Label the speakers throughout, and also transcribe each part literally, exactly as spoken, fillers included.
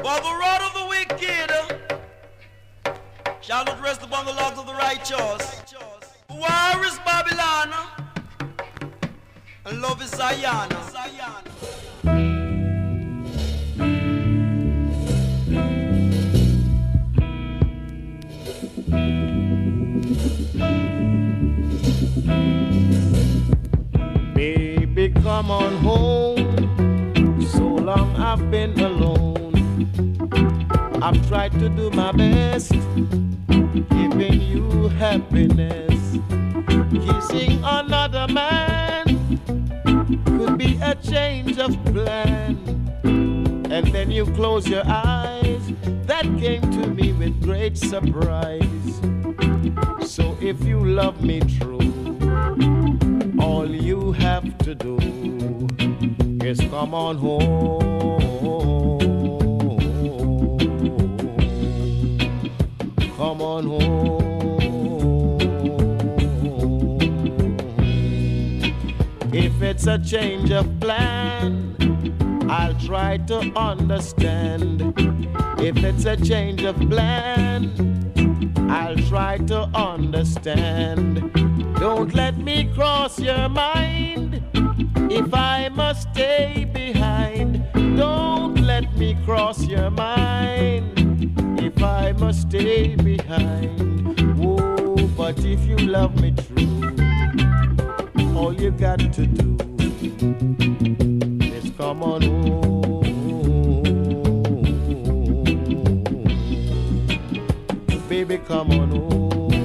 Speaker 1: For the rod of the wicked shall not rest upon the logs of the righteous. War is Babylon, and love is Zion.
Speaker 2: Baby, come on home. So long I've been alone. I've tried to do my best, giving you happiness. Kissing another man could be a change of plan. And then you close your eyes. That came to me with great surprise. So if you love me true, all you have to do is come on home. Come on home. If it's a change of plan, I'll try to understand. If it's a change of plan, I'll try to understand. Don't let me cross your mind if I must stay behind. Don't let me cross your mind if I must stay behind. Oh, but if you love me true, all you got to do is come on home. Baby, come on home.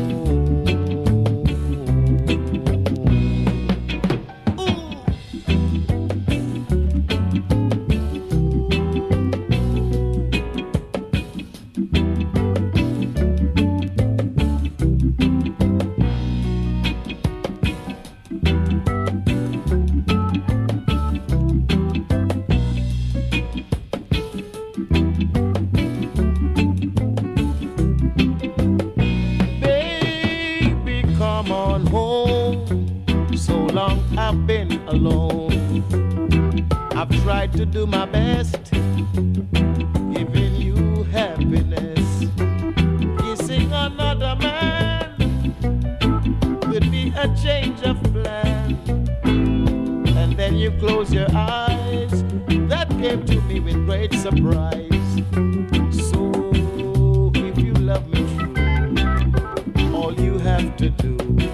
Speaker 2: To do my best, giving you happiness. Kissing another man could be a change of plan. And then you close your eyes. That came to me with great surprise. So if you love me true, all you have to do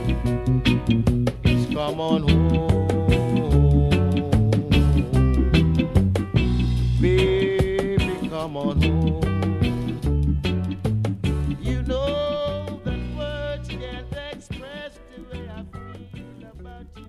Speaker 2: is come on home. Come on home. You know that words can't express the way I feel about you,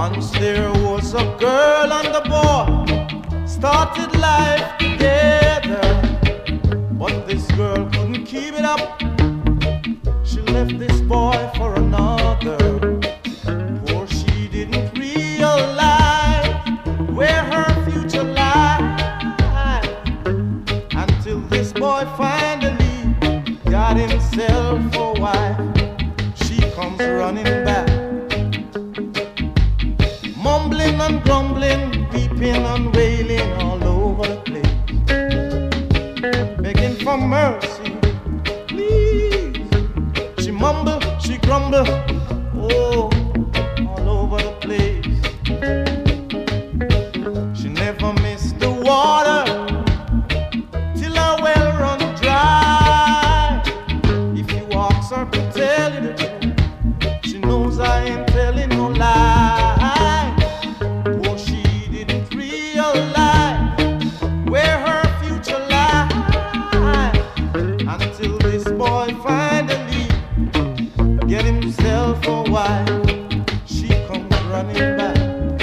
Speaker 2: Once there was a girl and a boy started life together, but this girl couldn't keep it up. She left this boy for another, for she didn't realize where her future lies, until this boy finally got himself a wife. She comes running back, mumbling and grumbling, weeping and wailing all over the place, begging for mercy, please. She mumble, she grumble, oh, all over the place. She never missed the water till her well run dry. If you ask her to tell you the truth, she knows I ain't telling no lie. Oh, she didn't realize where her future lies, until this boy finally get himself a wife. She comes running back,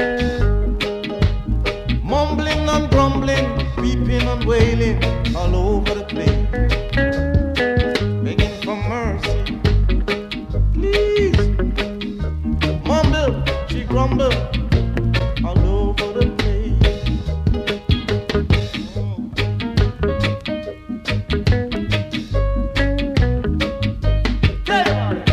Speaker 2: mumbling and grumbling, weeping and wailing all over the place, begging for mercy, please. Mumble, she grumble all over the place. Tell you about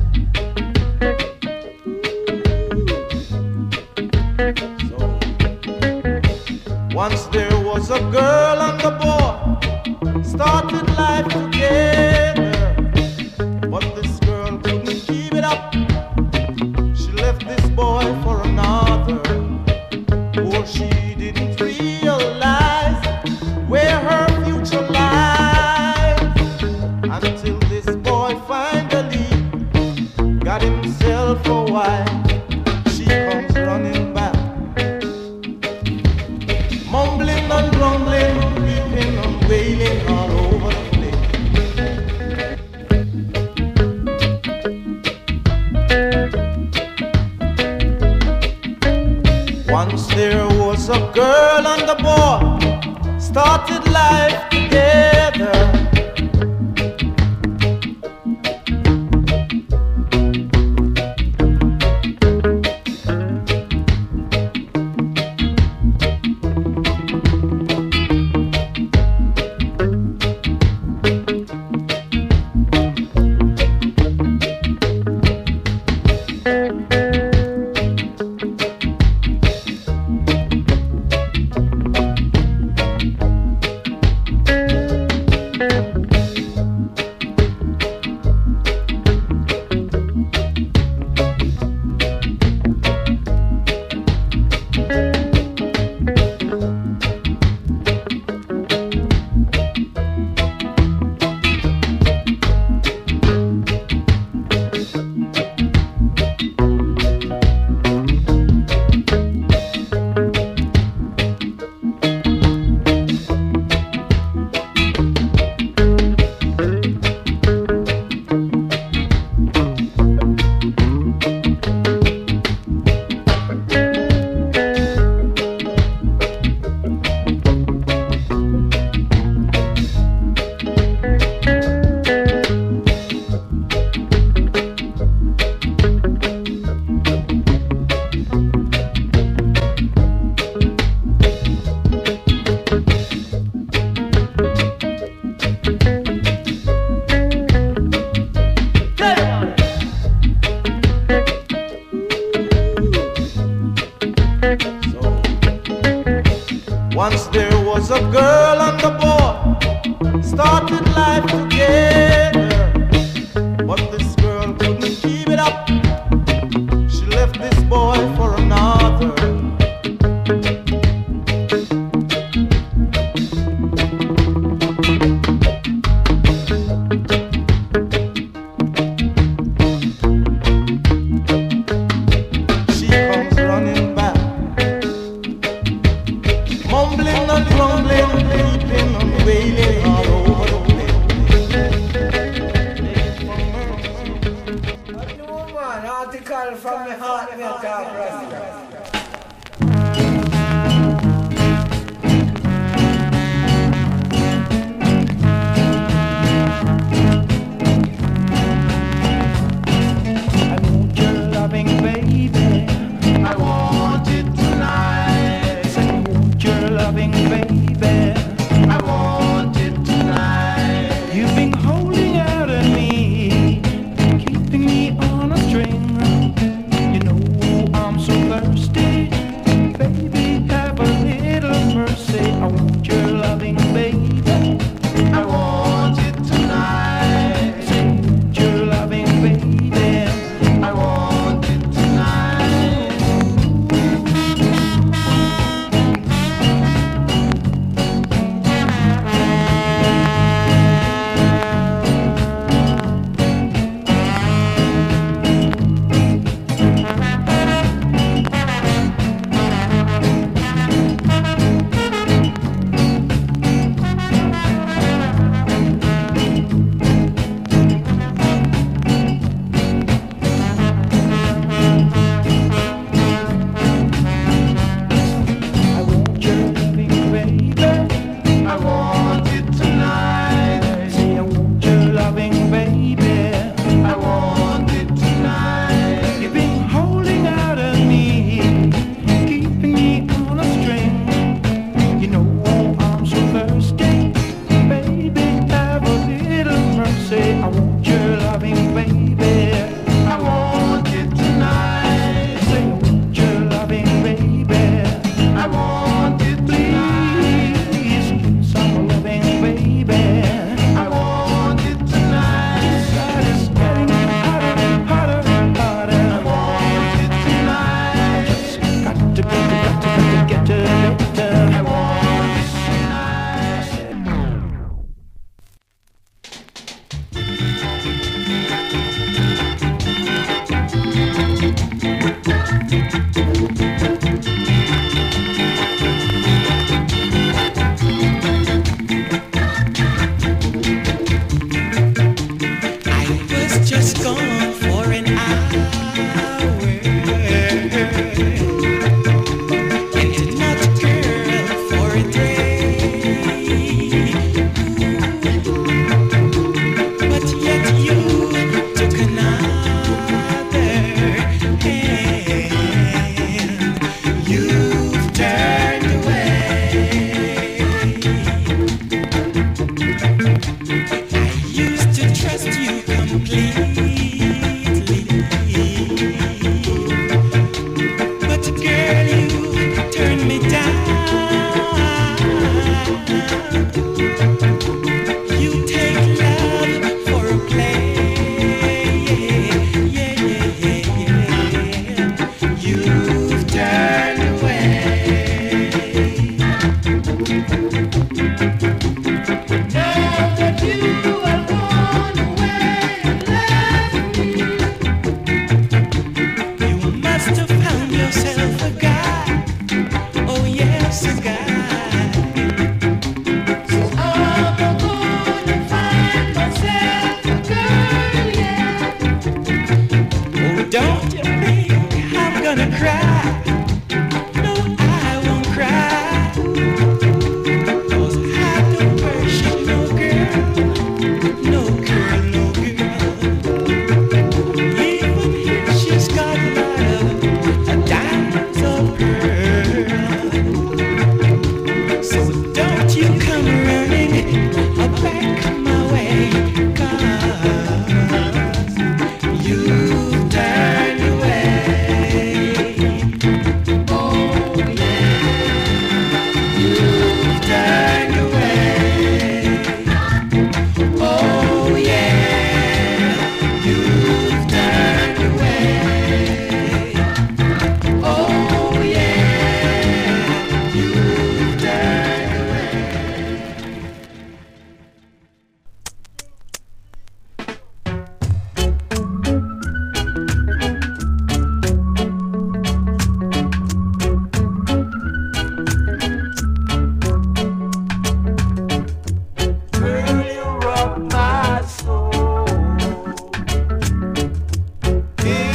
Speaker 2: it. So, once there was a girl and a boy started life together, but this girl couldn't keep it up. She left this boy for another, for she didn't realize where her future lies, until this boy finally got himself a wife. She comes running back, mumbling and grumbling, weeping and wailing all over the place. Once there was a girl and a boy started life together, once there was a girl and a boy started life together, but this girl couldn't keep it up. She left this boy for another. She comes running back, mumbling and grumbling,
Speaker 3: Article from the heart, me a talk, Rasta.
Speaker 4: Trust you completely.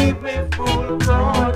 Speaker 2: give me full control.